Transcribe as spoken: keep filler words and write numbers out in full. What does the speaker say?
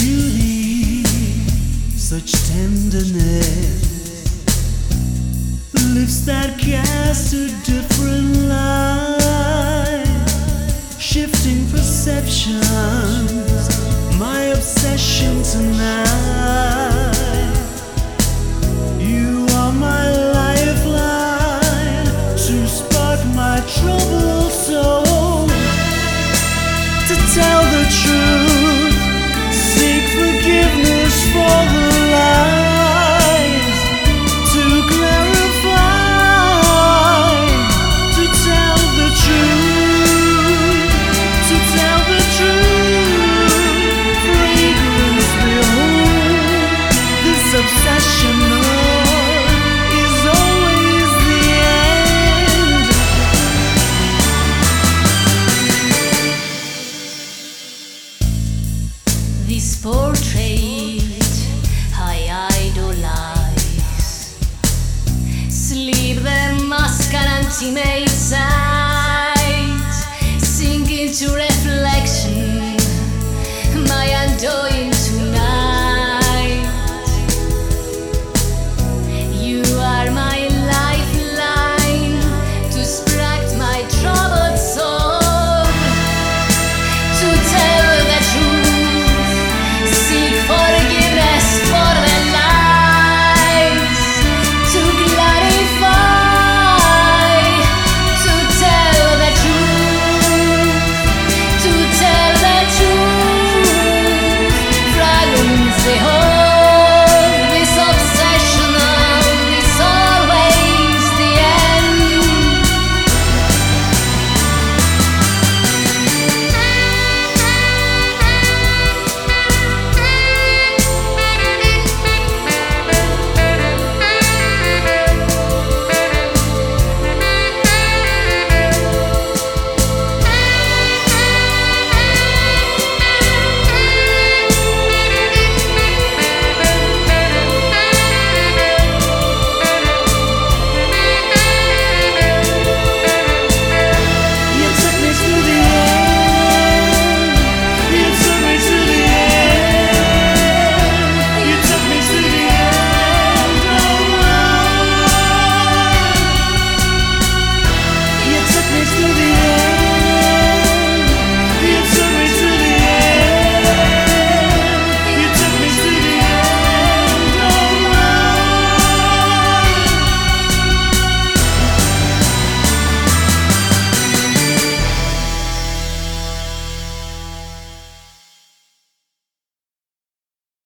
beauty, such tenderness, lips that cast a different light, shifting perceptions, my obsession tonight. You are my lifeline to spark my troubled soul, to tell the truth, seek forgiveness for the lies, to clarify, to tell the truth, to tell the truth. Fragrance, behold, this obsession is always the end. This portrait I idolize, sleep the mask and anti-maze.